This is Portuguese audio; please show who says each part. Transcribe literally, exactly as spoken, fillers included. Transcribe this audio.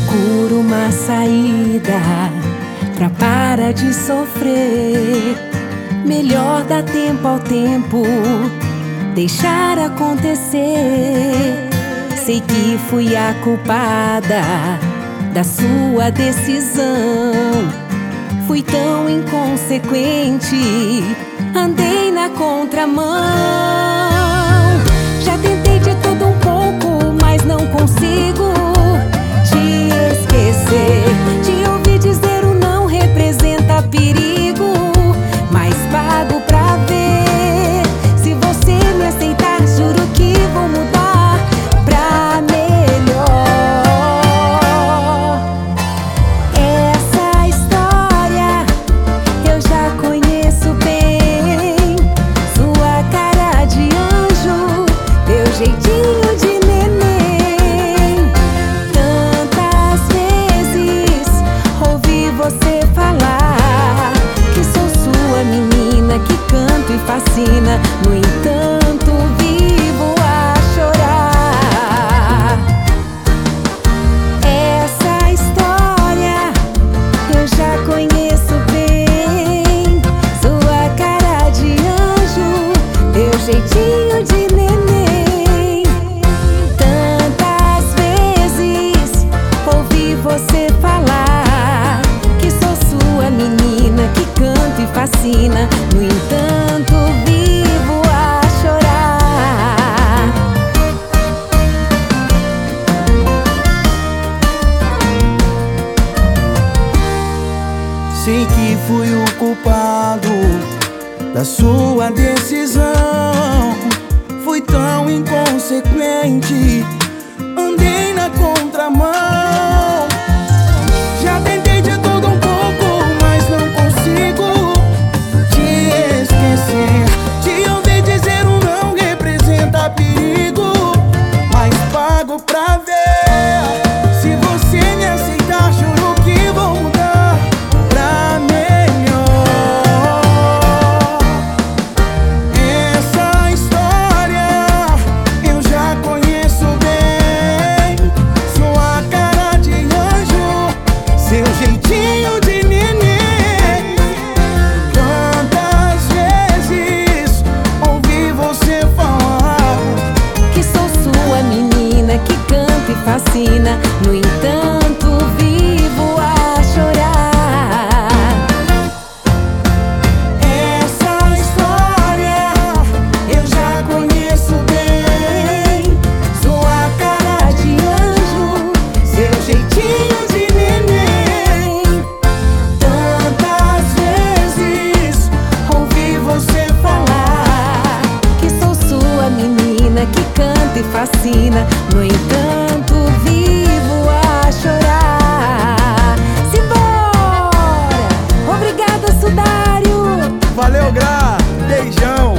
Speaker 1: procuro uma saída pra parar de sofrer. Melhor dar tempo ao tempo, deixar acontecer. Sei que fui a culpada da sua decisão. Fui tão inconsequente, andei na contramão. Já tentei de tudo um pouco, mas não consigo te esquecer. Te ouvir dizer o não representa perigo, mas pago pra ver. Se você me aceitar, juro que vou mudar pra melhor. Essa história eu já conheço bem. Sua cara de anjo, teu jeitinho de neném. Tantas vezes ouvi você falar que sou sua menina, que canto e fascina. No entanto, vivo a chorar. Essa história eu já conheço bem. Sua cara de anjo, teu jeitinho de neném. Tantas vezes ouvi você falar que sou sua menina, que canto e fascina. No entanto, vivo a chorar.
Speaker 2: Sei que fui o culpado da sua decisão. Fui tão inconsequente, andei na contramão. Já tentei de tudo um pouco, mas não consigo te esquecer. Te ouvir dizer um não representa perigo, mas pago pra ver. Se você me aceitar, juro que vou mudar pra melhor. Essa história eu já conheço bem. Sua cara de anjo, seu jeitinho de neném. Quantas vezes ouvi você falar
Speaker 1: Que sou sua menina, que canta e fascina. No entanto, vivo a chorar.
Speaker 2: essa história eu já conheço bem. Sua cara de anjo, seu jeitinho de neném. Tantas vezes ouvi você falar
Speaker 1: Que sou sua menina, que canta e fascina. No entanto, vivo a chorar. Simbora! Obrigada, Sudário!
Speaker 2: Valeu, Gra! Beijão!